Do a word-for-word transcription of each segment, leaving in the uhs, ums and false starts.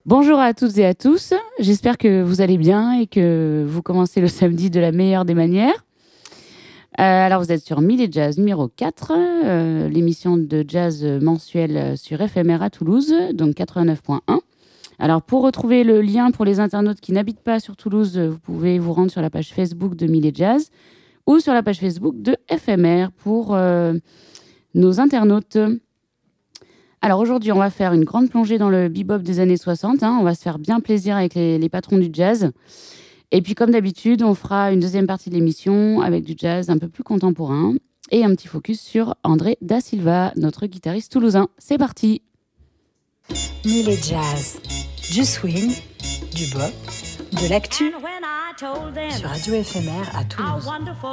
Bonjour à toutes et à tous, j'espère que vous allez bien et que vous commencez le samedi de la meilleure des manières. Euh, alors vous êtes sur Mille et Jazz numéro quatre, euh, l'émission de jazz mensuelle sur F M R à Toulouse, donc quatre-vingt-neuf point un. Alors pour retrouver le lien pour les internautes qui n'habitent pas sur Toulouse, vous pouvez vous rendre sur la page Facebook de Mille et Jazz ou sur la page Facebook de F M R pour euh, nos internautes. Alors aujourd'hui, on va faire une grande plongée dans le bebop des années soixante. Hein. On va se faire bien plaisir avec les, les patrons du jazz. Et puis comme d'habitude, on fera une deuxième partie de l'émission avec du jazz un peu plus contemporain et un petit focus sur André Da Silva, notre guitariste toulousain. C'est parti. Mille et Jazz, du swing, du bop, de l'actu, sur Radio F M R à Toulouse.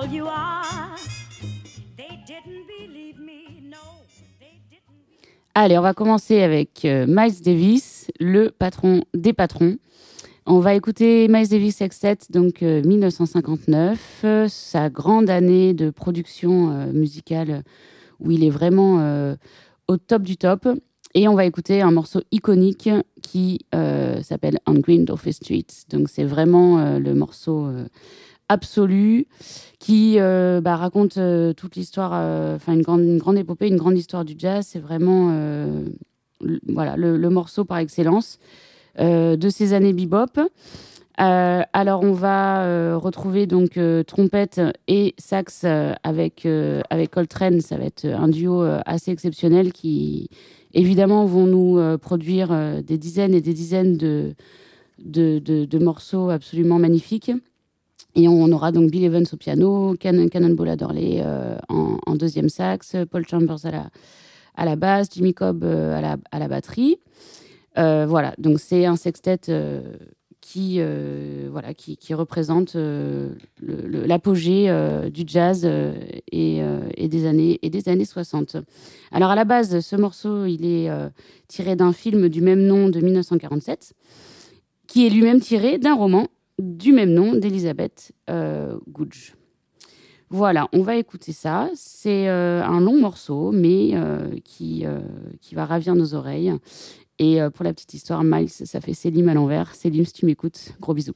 Allez, on va commencer avec euh, Miles Davis, le patron des patrons. On va écouter Miles Davis Sextet, donc euh, dix-neuf cent cinquante-neuf, euh, sa grande année de production euh, musicale où il est vraiment euh, au top du top. Et on va écouter un morceau iconique qui euh, s'appelle On Green Dolphin Street. Donc c'est vraiment euh, le morceau euh, absolu qui euh, bah, raconte euh, toute l'histoire, enfin euh, une, grande, une grande épopée, une grande histoire du jazz. C'est vraiment euh, le, voilà, le, le morceau par excellence euh, de ces années bebop. Euh, alors on va euh, retrouver donc euh, trompette et sax euh, avec, euh, avec Coltrane. Ça va être un duo euh, assez exceptionnel qui évidemment vont nous euh, produire euh, des dizaines et des dizaines de, de, de, de morceaux absolument magnifiques. Et on aura donc Bill Evans au piano, Can- Cannonball Adderley euh, en, en deuxième sax, Paul Chambers à la, à la basse, Jimmy Cobb euh, à, la, à la batterie. Euh, voilà, donc c'est un sextet euh, qui, euh, voilà, qui, qui représente euh, le, le, l'apogée euh, du jazz euh, et, euh, et, des années, et des années soixante. Alors à la base, ce morceau, il est euh, tiré d'un film du même nom de dix-neuf cent quarante-sept, qui est lui-même tiré d'un roman du même nom d'Elizabeth euh, Goodge. Voilà, on va écouter ça. C'est euh, un long morceau, mais euh, qui, euh, qui va ravir nos oreilles. Et euh, pour la petite histoire, Miles, ça fait Célim à l'envers. Célim, si tu m'écoutes, gros bisous.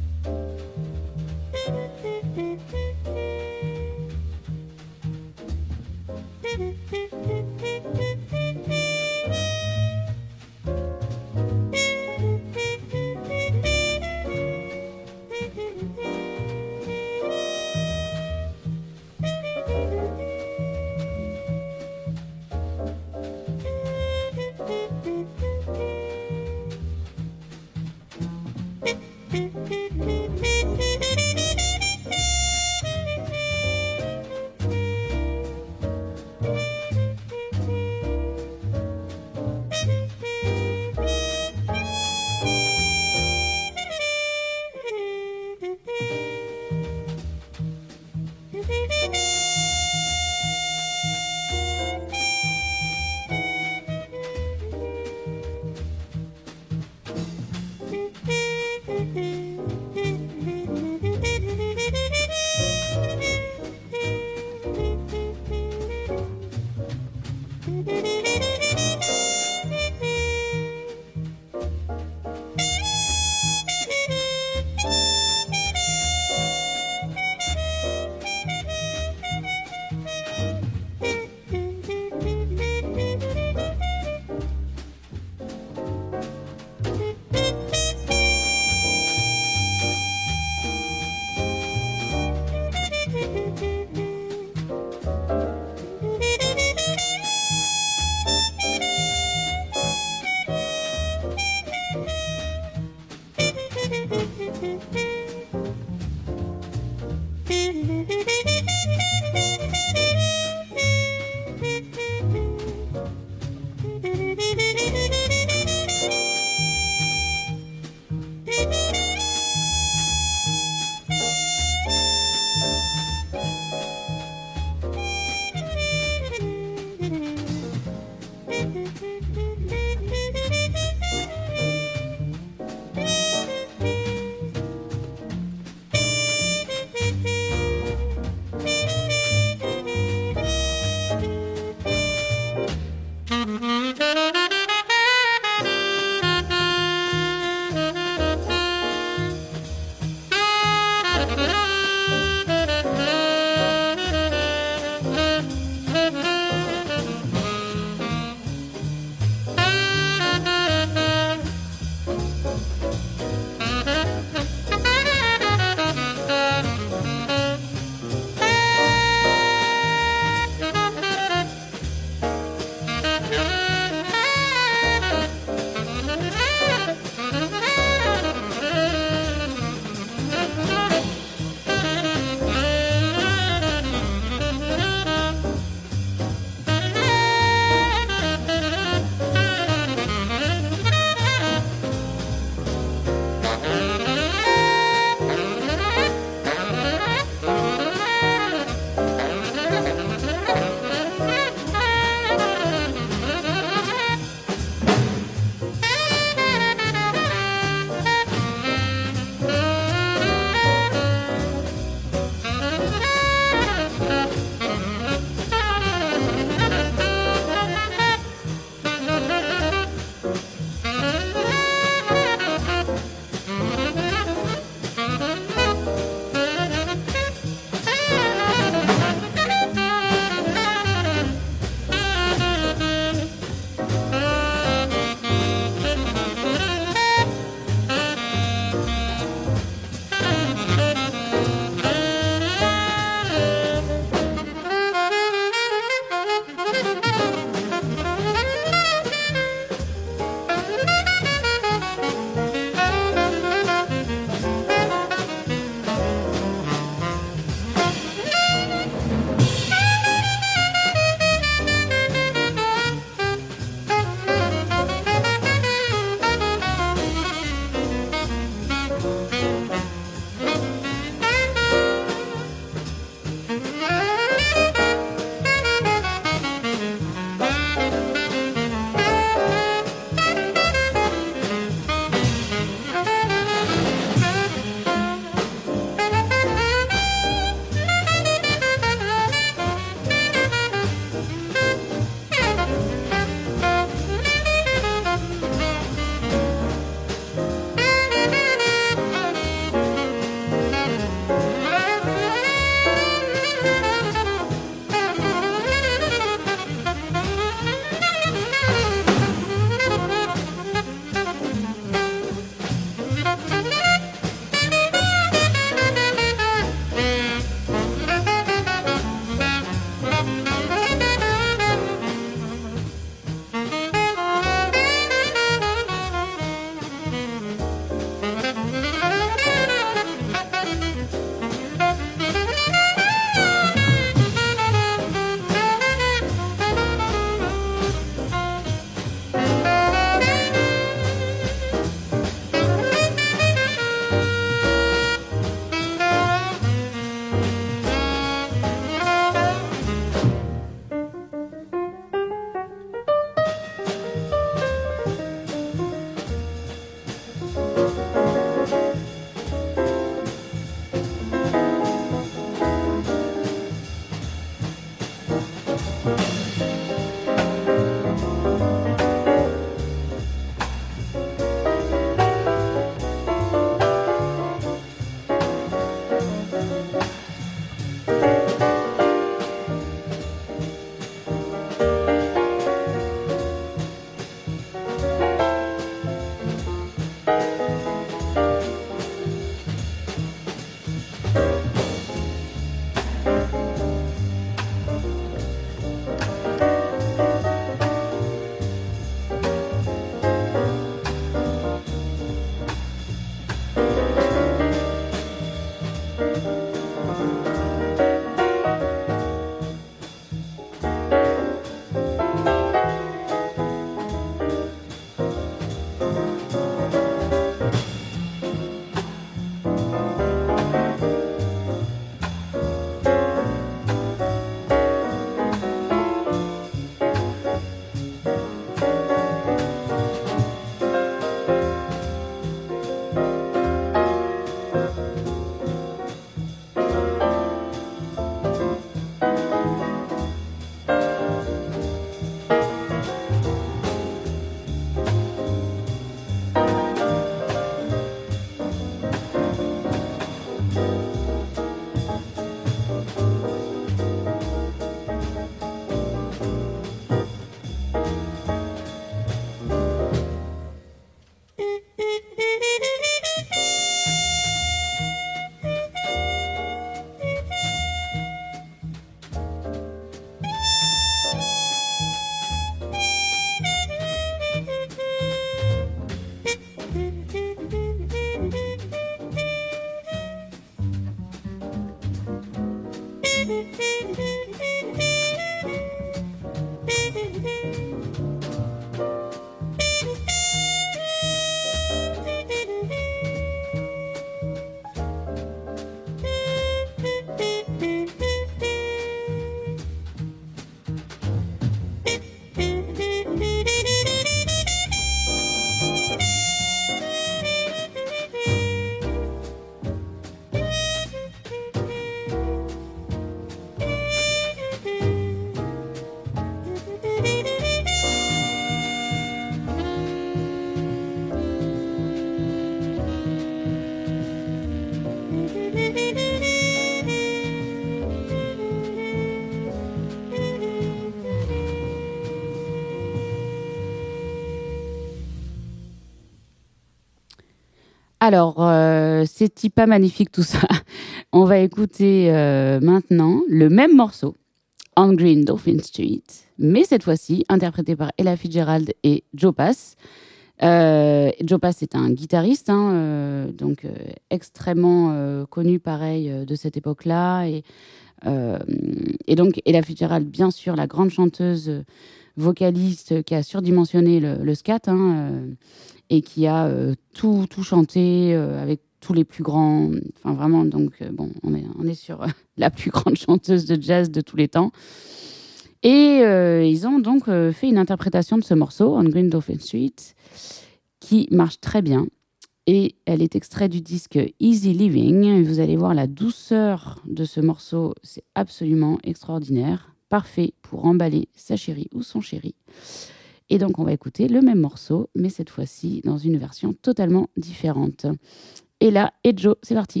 Alors, euh, c'est pas magnifique tout ça. On va écouter euh, maintenant le même morceau, On Green Dolphin Street, mais cette fois-ci interprété par Ella Fitzgerald et Joe Pass. Euh, Joe Pass est un guitariste, hein, euh, donc euh, extrêmement euh, connu, pareil, euh, de cette époque-là. Et, euh, et donc, Ella Fitzgerald, bien sûr, la grande chanteuse euh, vocaliste qui a surdimensionné le, le scat, hein, euh, et qui a euh, tout, tout chanté euh, avec tous les plus grands. Enfin, vraiment, donc, euh, bon, on est, on est sur euh, la plus grande chanteuse de jazz de tous les temps. Et euh, ils ont donc euh, fait une interprétation de ce morceau, On Green Dolphin Street, qui marche très bien. Et elle est extraite du disque Easy Living. Vous allez voir la douceur de ce morceau, c'est absolument extraordinaire. Parfait pour emballer sa chérie ou son chéri. Et donc, on va écouter le même morceau, mais cette fois-ci dans une version totalement différente. Et là, et Joe, c'est parti.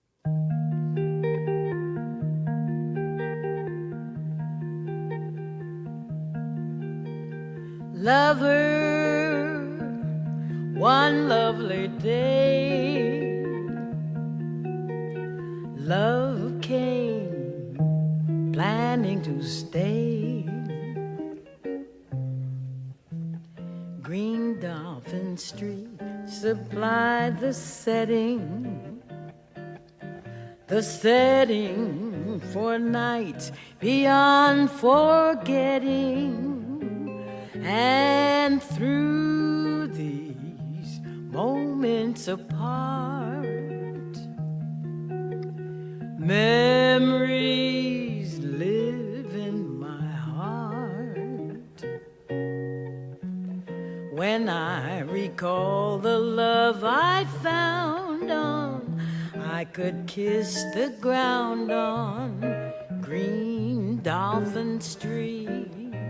Lover, one lovely day, love came, planning to stay. Green Dolphin Street supplied the setting, the setting for nights beyond forgetting. And through these moments apart, memories live in my heart. When I recall the love I found on, I could kiss the ground on Green Dolphin Street.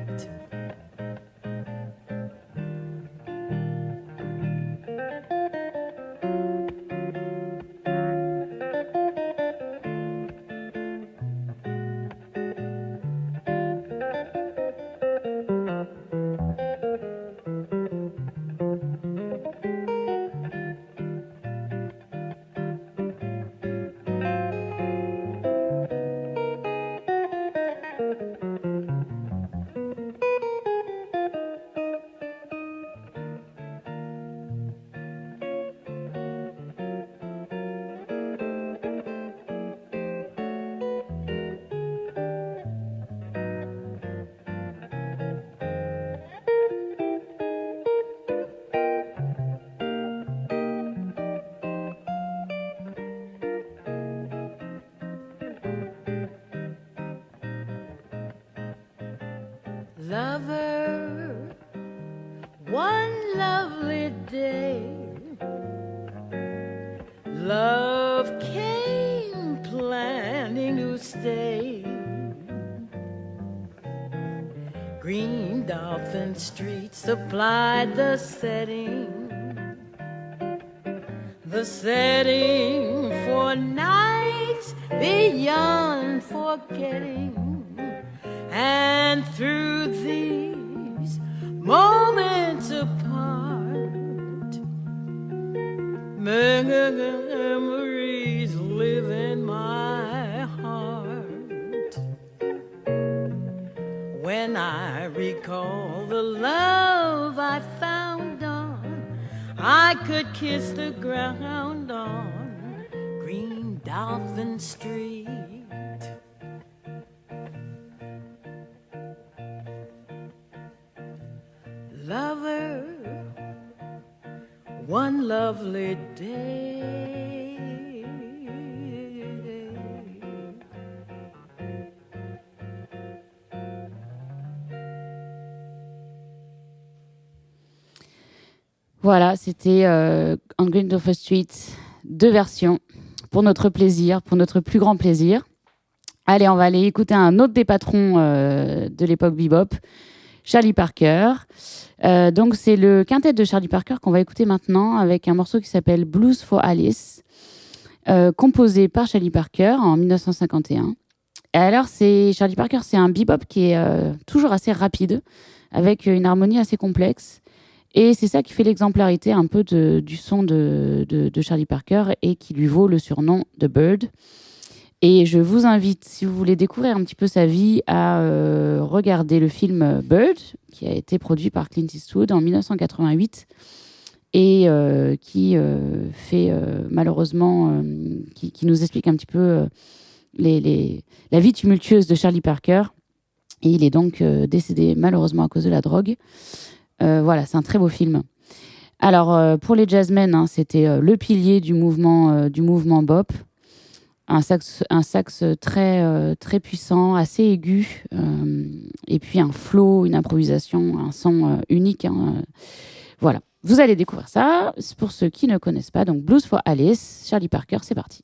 Lover, one lovely day, love came planning to stay. Green Dolphin Street supplied the setting, the setting for nights beyond forgetting. And through these moments apart, memories live in my heart. When I recall the love I found on, I could kiss the ground on Green Dolphin Street. one lovely day. Voilà, c'était euh, On Green Dover Street, deux versions, pour notre plaisir, pour notre plus grand plaisir. Allez, on va aller écouter un autre des patrons euh, de l'époque bebop, Charlie Parker. Euh, donc, c'est le quintet de Charlie Parker qu'on va écouter maintenant avec un morceau qui s'appelle Blues for Alice, euh, composé par Charlie Parker en dix-neuf cent cinquante et un. Et alors, c'est, Charlie Parker, c'est un bebop qui est euh, toujours assez rapide, avec une harmonie assez complexe. Et c'est ça qui fait l'exemplarité un peu de, du son de, de, de Charlie Parker et qui lui vaut le surnom de Bird. Et je vous invite, si vous voulez découvrir un petit peu sa vie, à euh, regarder le film Bird, qui a été produit par Clint Eastwood en dix-neuf cent quatre-vingt-huit et euh, qui euh, fait euh, malheureusement, euh, qui, qui nous explique un petit peu euh, les, les, la vie tumultueuse de Charlie Parker. Et il est donc euh, décédé malheureusement à cause de la drogue. Euh, voilà, c'est un très beau film. Alors, euh, pour les jazzmen, hein, c'était euh, le pilier du mouvement, euh, du mouvement bop. Un sax, un sax très, euh, très puissant, assez aigu. Euh, et puis un flow, une improvisation, un son euh, unique. Hein, euh, voilà, vous allez découvrir ça. Pour ceux qui ne connaissent pas, donc Blues for Alice, Charlie Parker, c'est parti.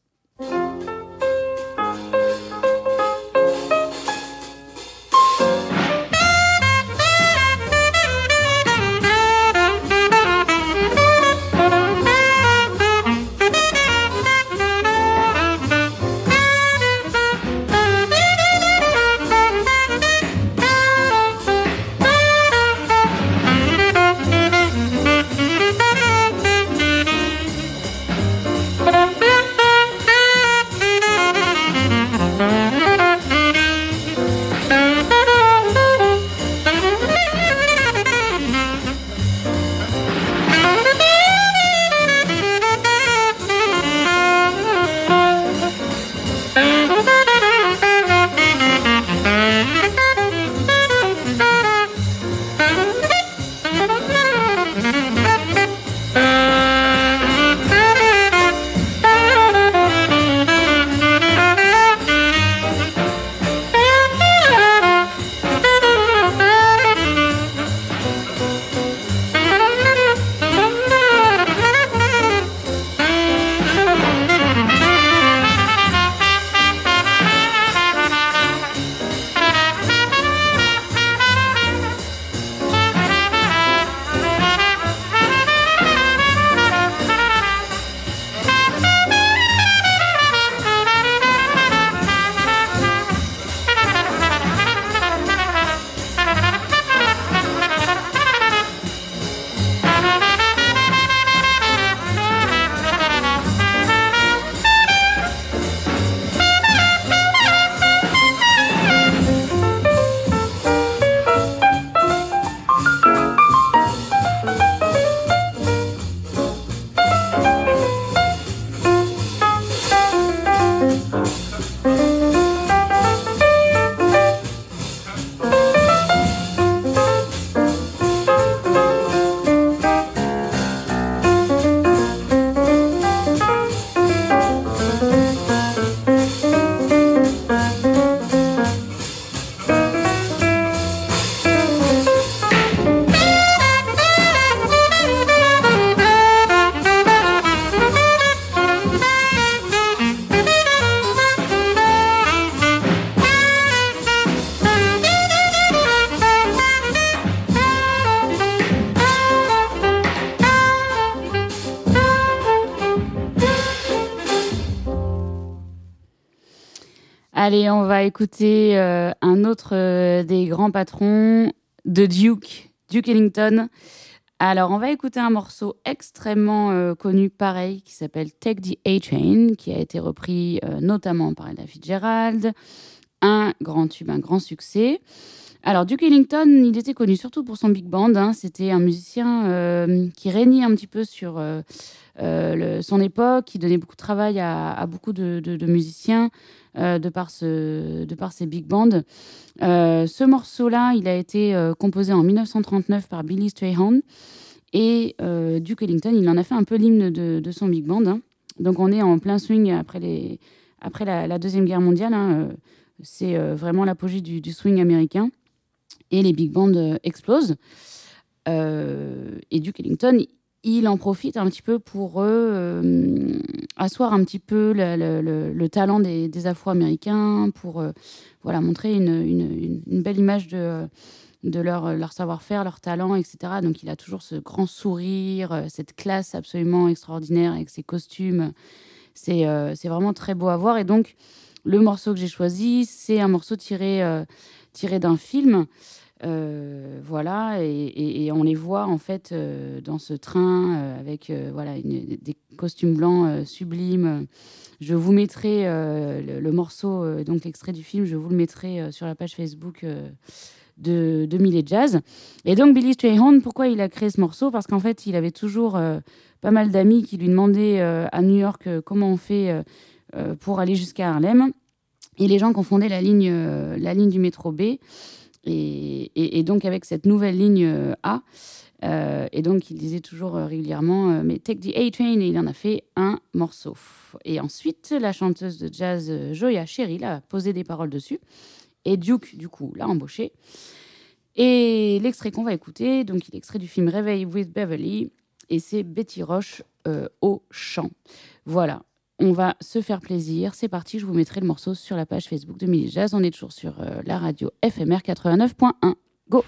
Allez, on va écouter euh, un autre euh, des grands patrons de Duke, Duke Ellington. Alors, on va écouter un morceau extrêmement euh, connu, pareil, qui s'appelle Take the A-Train, qui a été repris euh, notamment par Ella Fitzgerald. Un grand tube, un grand succès. Alors, Duke Ellington, il était connu surtout pour son big band. Hein. C'était un musicien euh, qui régnait un petit peu sur euh, euh, le, son époque, qui donnait beaucoup de travail à, à beaucoup de, de, de musiciens euh, de, par ce, de par ses big bands. Euh, ce morceau-là, il a été euh, composé en dix-neuf cent trente-neuf par Billy Strayhorn. Et euh, Duke Ellington, il en a fait un peu l'hymne de, de son big band. Hein. Donc on est en plein swing après, les, après la, la Deuxième Guerre mondiale. Hein. C'est euh, vraiment l'apogée du, du swing américain. Et les big bands euh, explosent. Euh, et Duke Ellington, il en profite un petit peu pour euh, asseoir un petit peu le, le, le, le talent des, des Afro-Américains, pour euh, voilà, montrer une, une, une belle image de, de leur, leur savoir-faire, leur talent, et cetera. Donc il a toujours ce grand sourire, cette classe absolument extraordinaire avec ses costumes. C'est, euh, c'est vraiment très beau à voir. Et donc, le morceau que j'ai choisi, c'est un morceau tiré, euh, tiré d'un film. Euh, voilà, et, et, et on les voit en fait euh, dans ce train euh, avec euh, voilà, une, des costumes blancs euh, sublimes. Je vous mettrai euh, le, le morceau, euh, donc l'extrait du film, je vous le mettrai euh, sur la page Facebook euh, de, de Millet Jazz. Et donc Billy Strayhorn, pourquoi il a créé ce morceau ? Parce qu'en fait, il avait toujours euh, pas mal d'amis qui lui demandaient euh, à New York euh, comment on fait euh, euh, pour aller jusqu'à Harlem. Et les gens confondaient la ligne, euh, la ligne du métro B. Et, et, et donc, avec cette nouvelle ligne euh, A, euh, et donc, il disait toujours euh, régulièrement euh, « mais take the A-Train », et il en a fait un morceau. Et ensuite, la chanteuse de jazz euh, Joya Cheryl a posé des paroles dessus, et Duke, du coup, l'a embauché. Et l'extrait qu'on va écouter, donc, il est extrait du film « Réveil with Beverly », et c'est Betty Roche euh, au chant. Voilà. On va se faire plaisir. C'est parti, je vous mettrai le morceau sur la page Facebook de Millet Jazz. On est toujours sur euh, la radio F M R quatre-vingt-neuf point un. Go!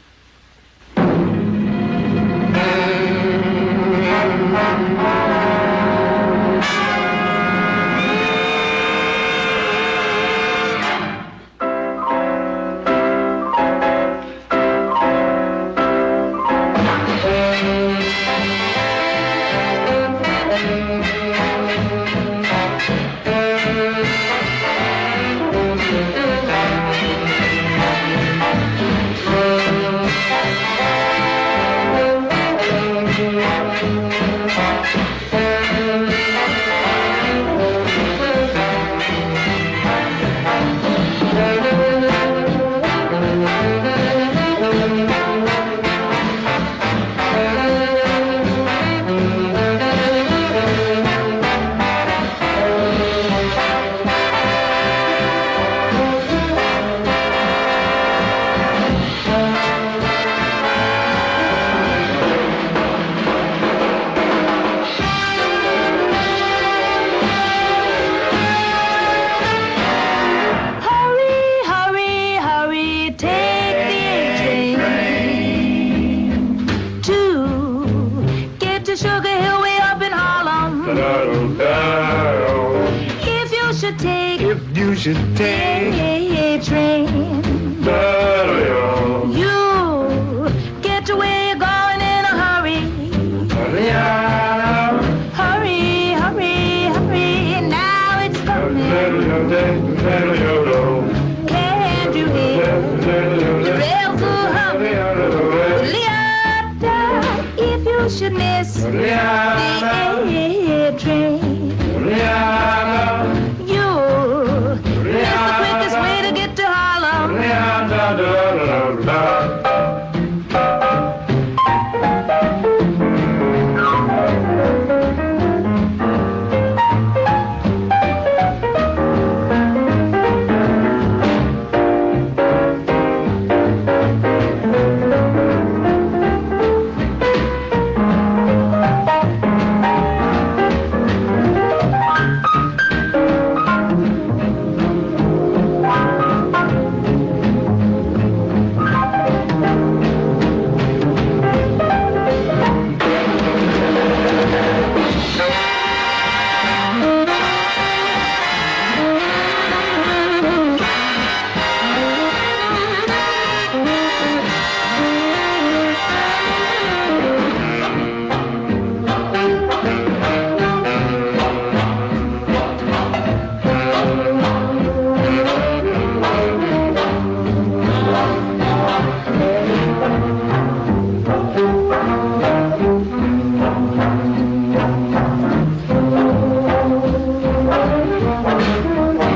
should take a train. You get to where you're going in a hurry. Hurry, hurry, hurry. Now it's coming. Can't you hear the rails are humming? Leota, if you should miss the A train.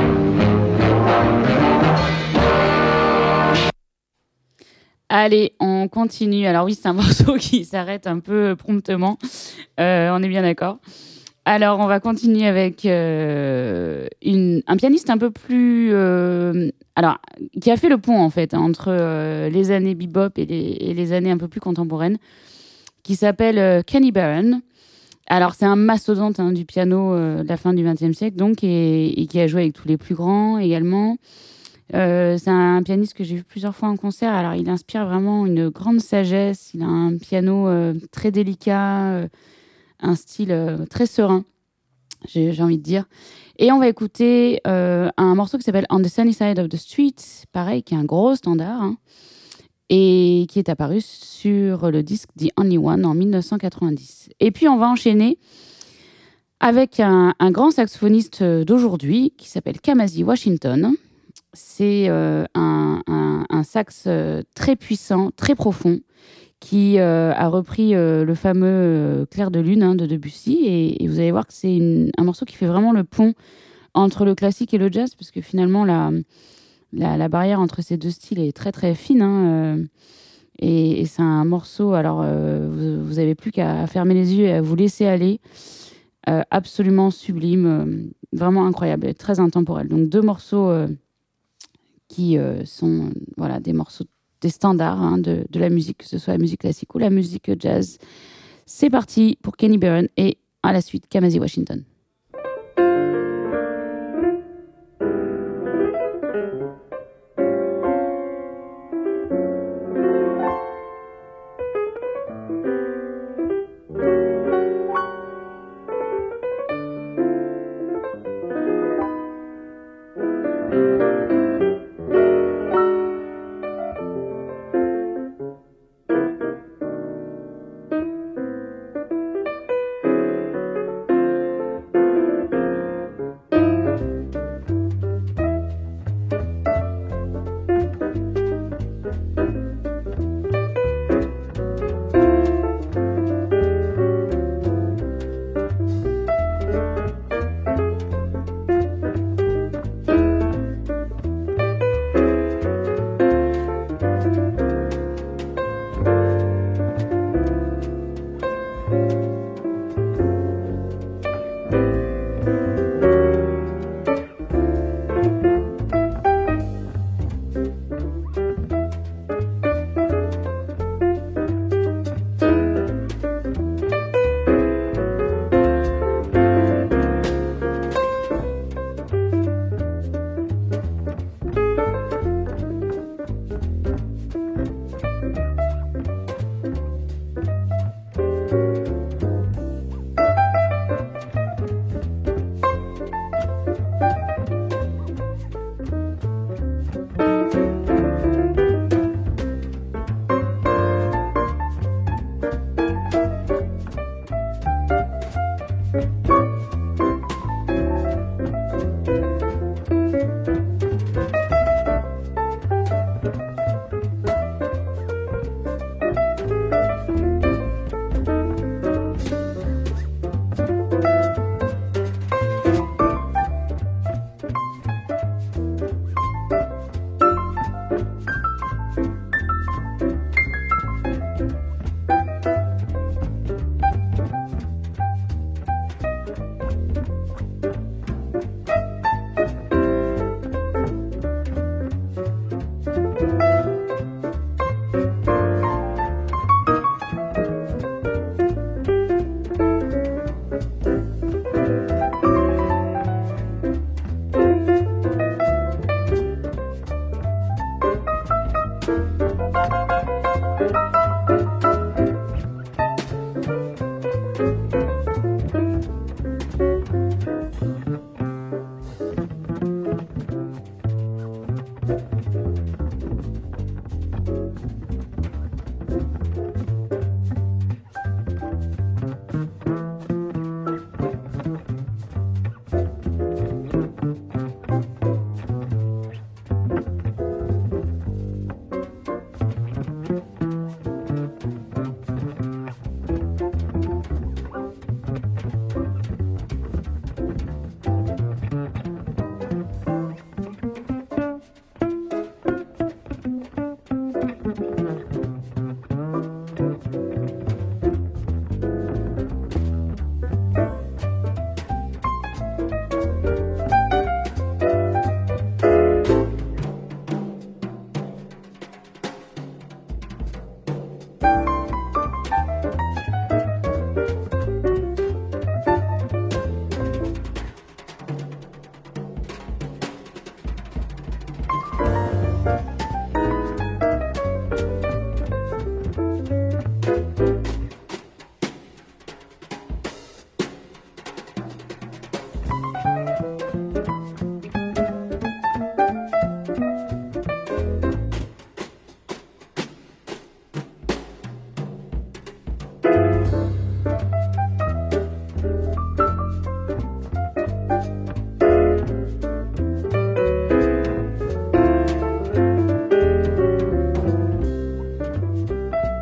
Allez, on on continue. Alors oui, c'est un morceau qui s'arrête un peu promptement. Euh, on est bien d'accord. Alors, on va continuer avec euh, une, un pianiste un peu plus... Euh, alors, qui a fait le pont, en fait, entre euh, les années bebop et les, et les années un peu plus contemporaines, qui s'appelle euh, Kenny Barron. Alors, c'est un mastodonte hein, du piano euh, de la fin du vingtième siècle, donc, et, et qui a joué avec tous les plus grands également. Euh, c'est un pianiste que j'ai vu plusieurs fois en concert. Alors, il inspire vraiment une grande sagesse. Il a un piano euh, très délicat, euh, un style euh, très serein, j'ai, j'ai envie de dire. Et on va écouter euh, un morceau qui s'appelle On the Sunny Side of the Street, pareil, qui est un gros standard, hein, et qui est apparu sur le disque The Only One en dix-neuf cent quatre-vingt-dix. Et puis, on va enchaîner avec un, un grand saxophoniste d'aujourd'hui qui s'appelle Kamasi Washington. C'est euh, un, un, un sax euh, très puissant, très profond, qui euh, a repris euh, le fameux euh, Clair de Lune hein, de Debussy. Et, et vous allez voir que c'est une, un morceau qui fait vraiment le pont entre le classique et le jazz, parce que finalement, la, la, la barrière entre ces deux styles est très, très fine. Hein, euh, et, et c'est un morceau, alors euh, vous n'avez plus qu'à fermer les yeux et à vous laisser aller. Euh, absolument sublime, euh, vraiment incroyable, très intemporel. Donc deux morceaux euh, qui euh, sont voilà, des morceaux des standards hein, de, de la musique, que ce soit la musique classique ou la musique jazz. C'est parti pour Kenny Barron et à la suite Kamasi Washington.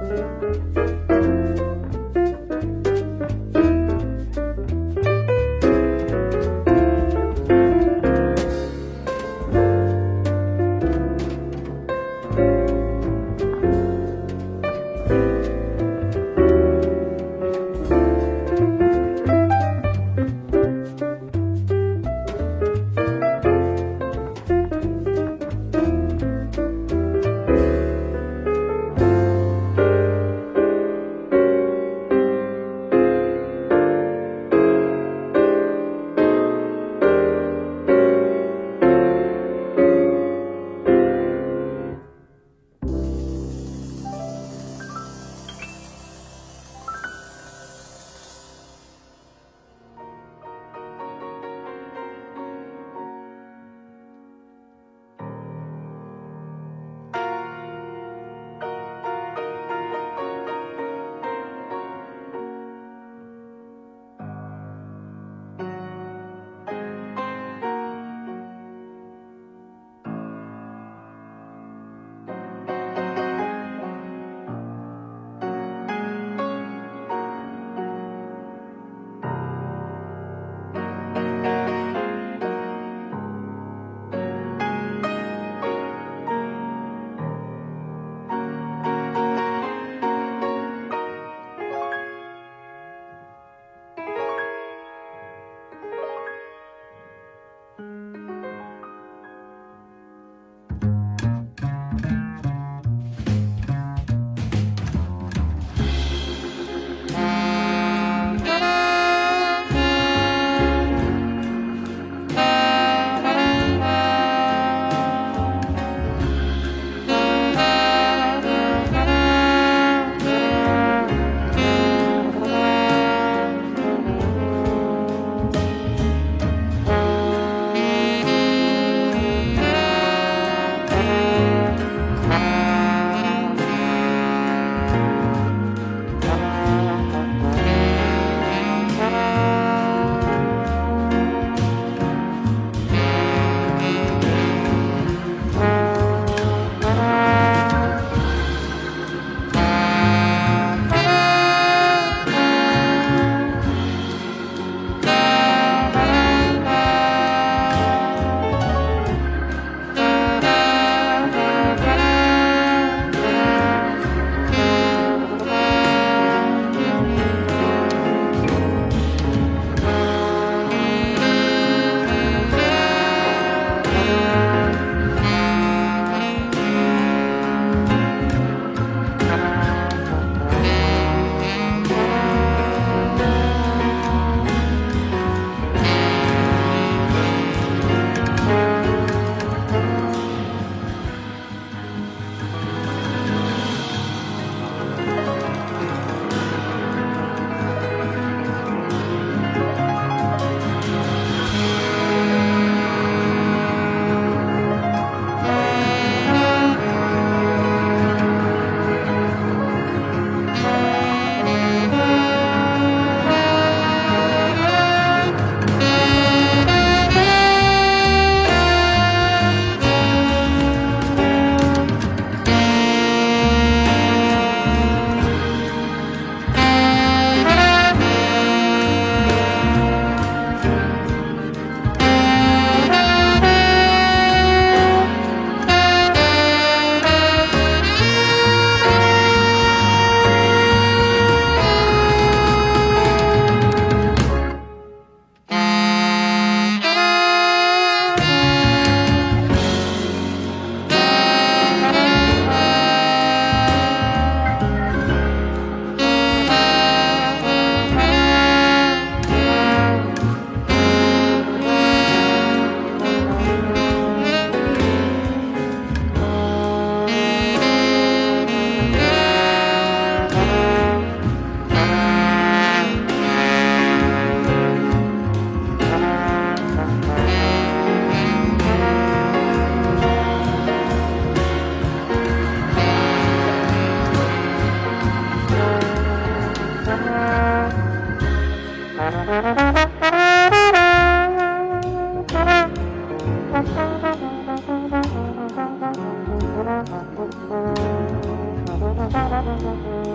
Thank you.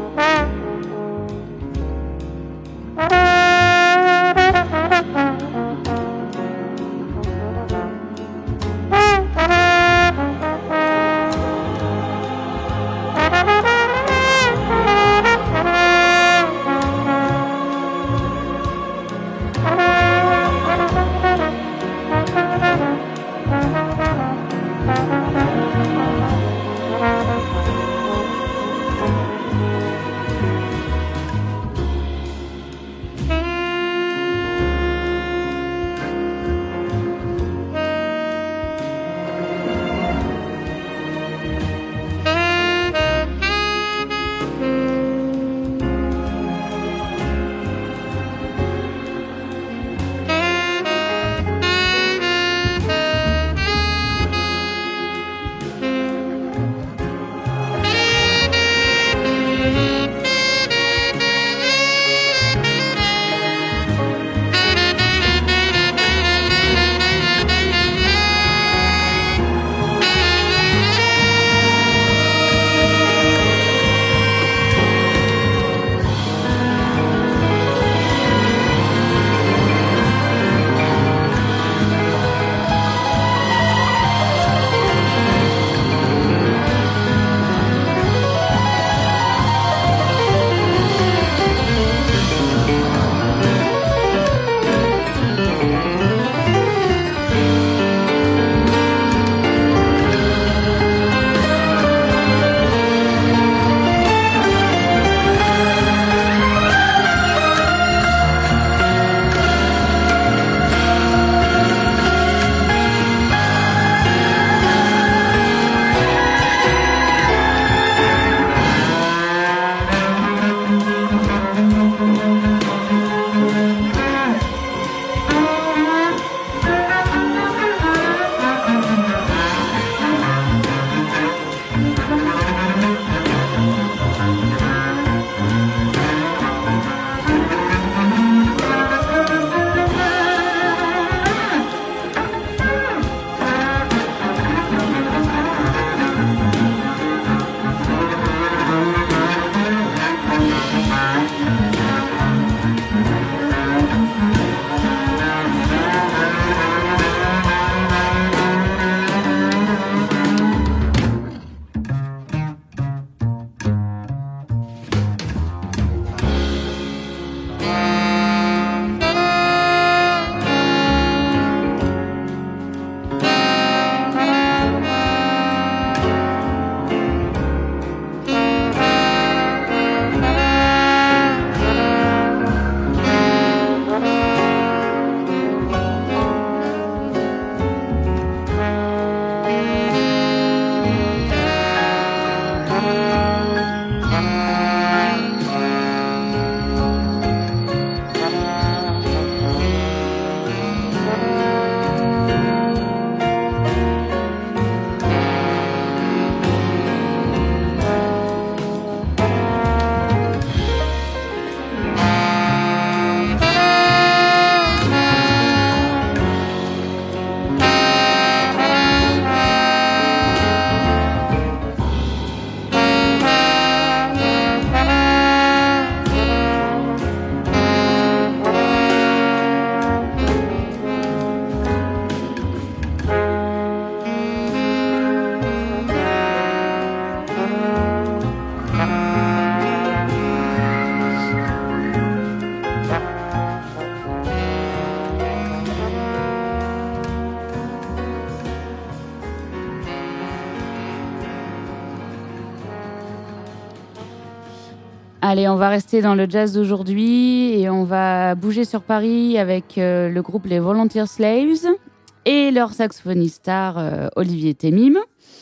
Allez, on va rester dans le jazz d'aujourd'hui et on va bouger sur Paris avec euh, le groupe Les Volunteer Slaves et leur saxophoniste star euh, Olivier Temim.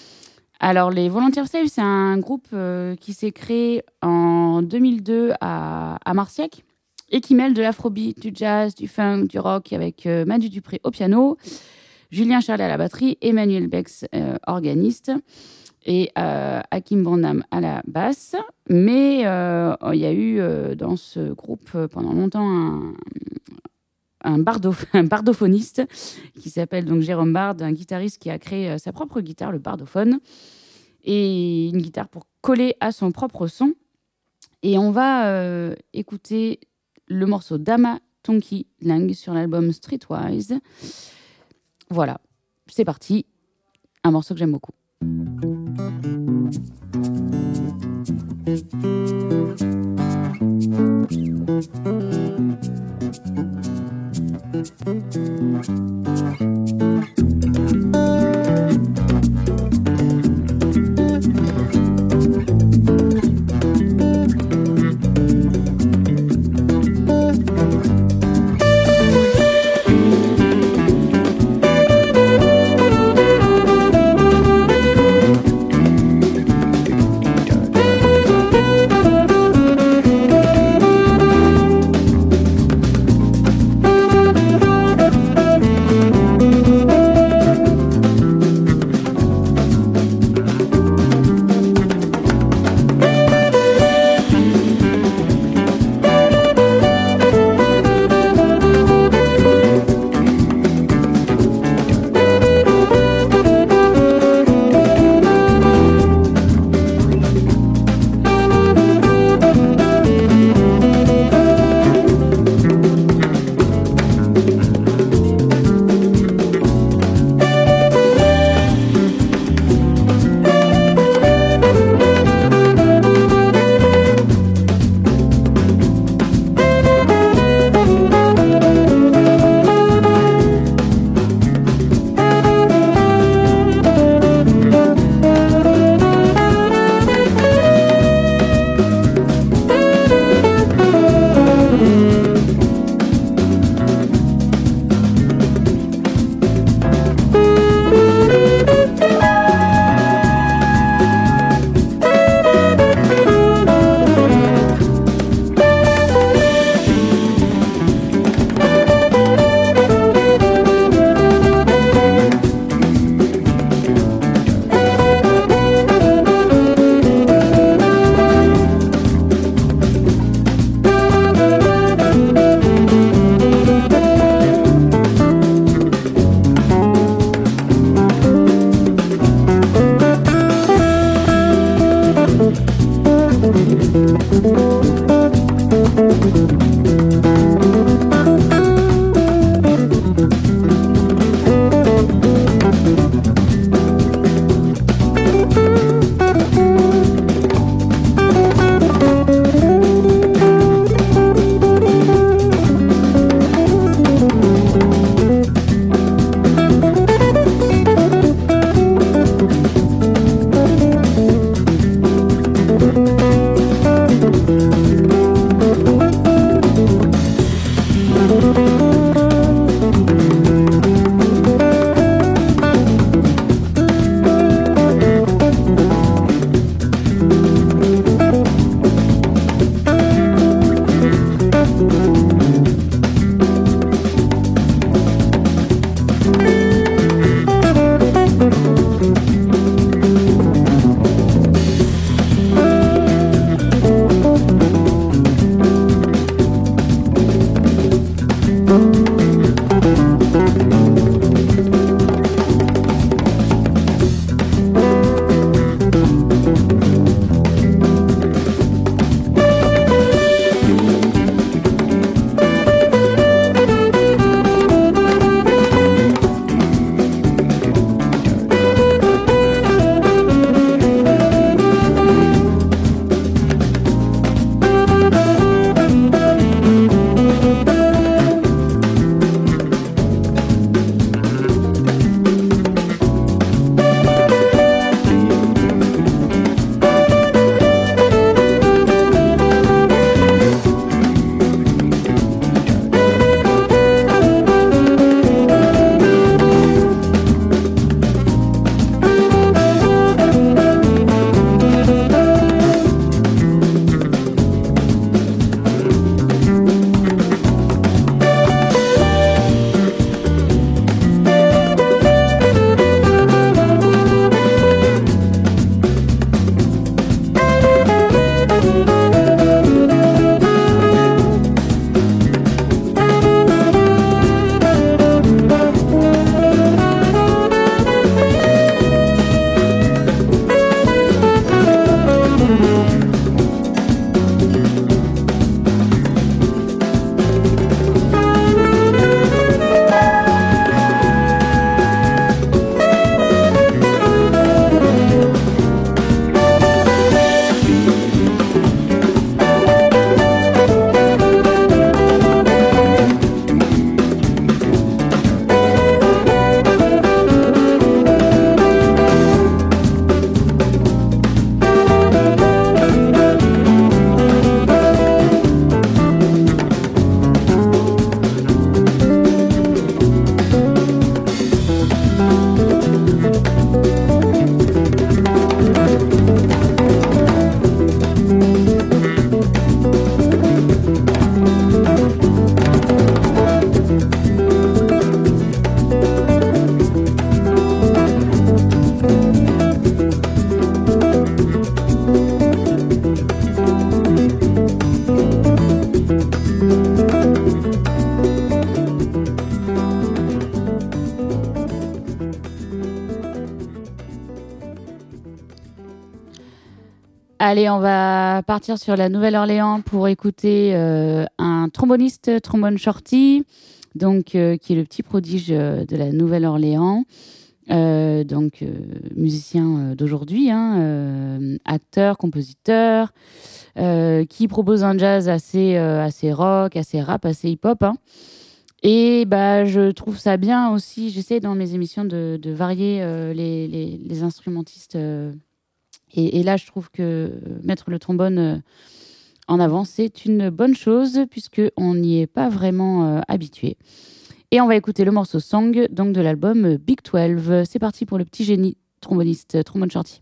Alors, les Volunteer Slaves, c'est un groupe euh, qui s'est créé en deux mille deux à, à Marciac et qui mêle de l'afrobeat, du jazz, du funk, du rock avec euh, Manu Dupré au piano, Julien Charlet à la batterie, Emmanuel Bex, euh, organiste, et euh, Hakim Bandam à la basse. Mais euh, il y a eu euh, dans ce groupe euh, pendant longtemps un, un, bardo, un bardophoniste qui s'appelle donc Jérôme Bard, un guitariste qui a créé euh, sa propre guitare, le bardophone, et une guitare pour coller à son propre son. Et on va euh, écouter le morceau Dama Tonki Lang sur l'album Streetwise. Voilà, c'est parti. Un morceau que j'aime beaucoup. Thank you. Allez, on va partir sur la Nouvelle-Orléans pour écouter euh, un tromboniste, trombone shorty, donc euh, qui est le petit prodige euh, de la Nouvelle-Orléans, euh, donc euh, musicien euh, d'aujourd'hui, hein, euh, acteur, compositeur, euh, qui propose un jazz assez euh, assez rock, assez rap, assez hip-hop. Hein. Et bah, je trouve ça bien aussi. J'essaie dans mes émissions de, de varier euh, les, les, les instrumentistes. Euh, et, et là, je trouve que mettre le trombone euh, en avant, c'est une bonne chose puisqu'on n'y est pas vraiment euh, habitué. Et on va écouter le morceau Song, donc de l'album Big douze. C'est parti pour le petit génie tromboniste, trombone shorty.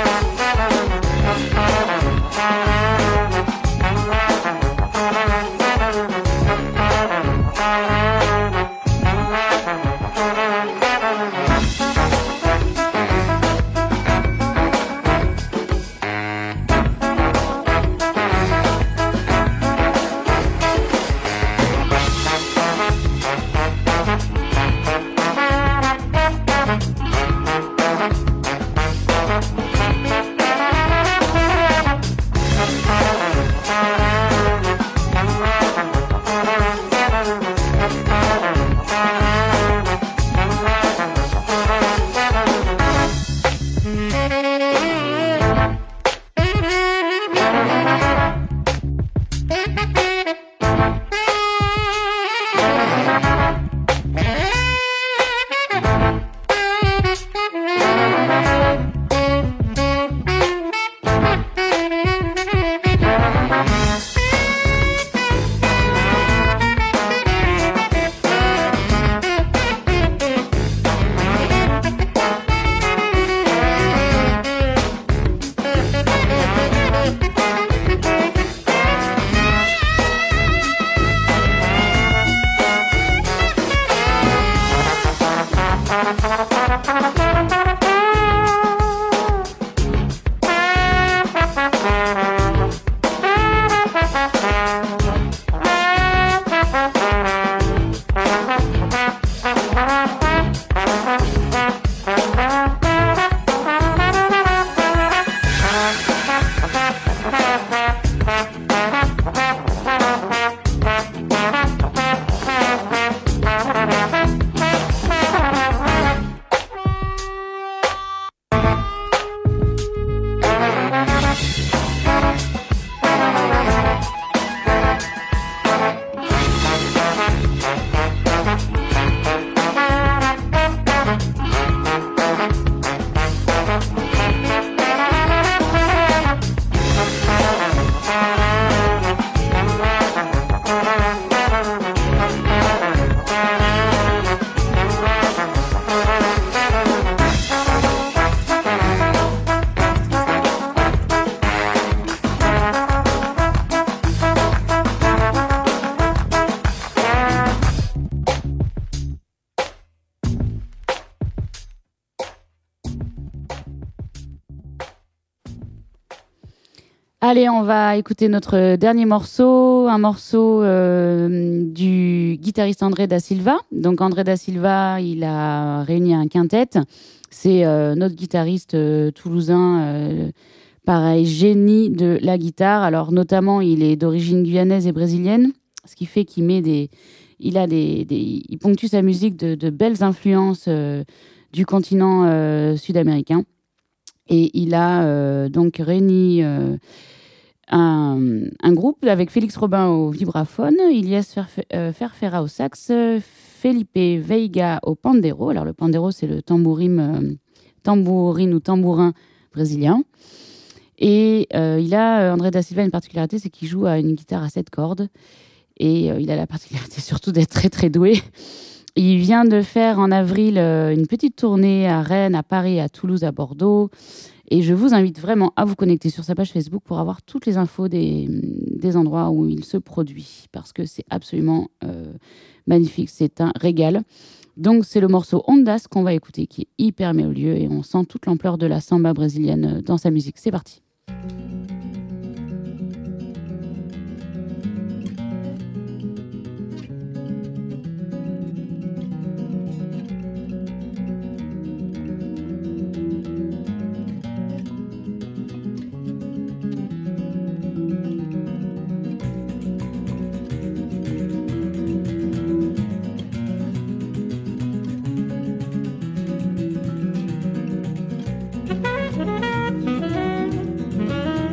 Thank you. Allez, on va écouter notre dernier morceau, un morceau euh, du guitariste André da Silva. Donc André da Silva, il a réuni un quintet. C'est euh, notre guitariste euh, toulousain, euh, pareil, génie de la guitare. Alors notamment, il est d'origine guyanaise et brésilienne, ce qui fait qu'il met des, il a des, des il ponctue sa musique de, de belles influences euh, du continent euh, sud-américain. Et il a euh, donc réuni euh, un, un groupe avec Félix Robin au vibraphone, Ilias Ferfe- euh, Ferfera au sax, Felipe Veiga au pandero. Alors le pandero, c'est le tambourine, euh, tambourine ou tambourin brésilien. Et euh, il a, André da Silva, une particularité, c'est qu'il joue à une guitare à sept cordes. Et euh, il a la particularité surtout d'être très très doué. Il vient de faire en avril euh, une petite tournée à Rennes, à Paris, à Toulouse, à Bordeaux. Et je vous invite vraiment à vous connecter sur sa page Facebook pour avoir toutes les infos des, des endroits où il se produit. Parce que c'est absolument euh, magnifique, c'est un régal. Donc c'est le morceau Ondas qu'on va écouter, qui est hyper mélodieux et on sent toute l'ampleur de la samba brésilienne dans sa musique. C'est parti. Thank you.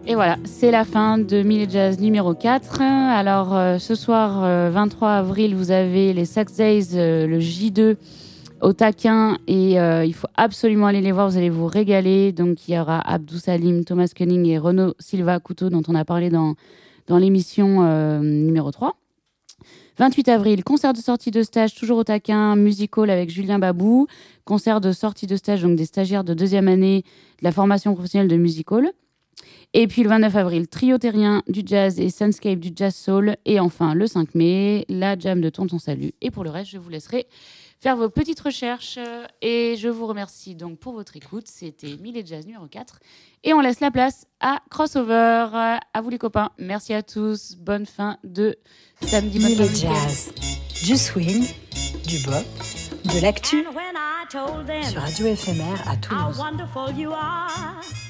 Et voilà, c'est la fin de Mille et Jazz numéro quatre. Alors, euh, ce soir, euh, vingt-trois avril, vous avez les Sax Days, euh, le J deux au Taquin. Et euh, il faut absolument aller les voir, vous allez vous régaler. Donc, il y aura Abdou Salim, Thomas Cunning et Renaud Silva Couteau, dont on a parlé dans, dans l'émission euh, numéro trois. vingt-huit avril, concert de sortie de stage, toujours au Taquin, musical avec Julien Babou. Concert de sortie de stage, donc des stagiaires de deuxième année de la formation professionnelle de musical. Et puis le vingt-neuf avril, Trio Terrien du jazz et Sunscape du jazz soul. Et enfin, le cinq mai, la jam de Tonton Salut. Et pour le reste, je vous laisserai faire vos petites recherches. Et je vous remercie donc pour votre écoute. C'était Mille et Jazz numéro quatre. Et on laisse la place à Crossover. À vous les copains. Merci à tous. Bonne fin de samedi. Mille et Jazz. Du swing, du bop, de l'actu. Sur Radio Éphémère à Toulouse.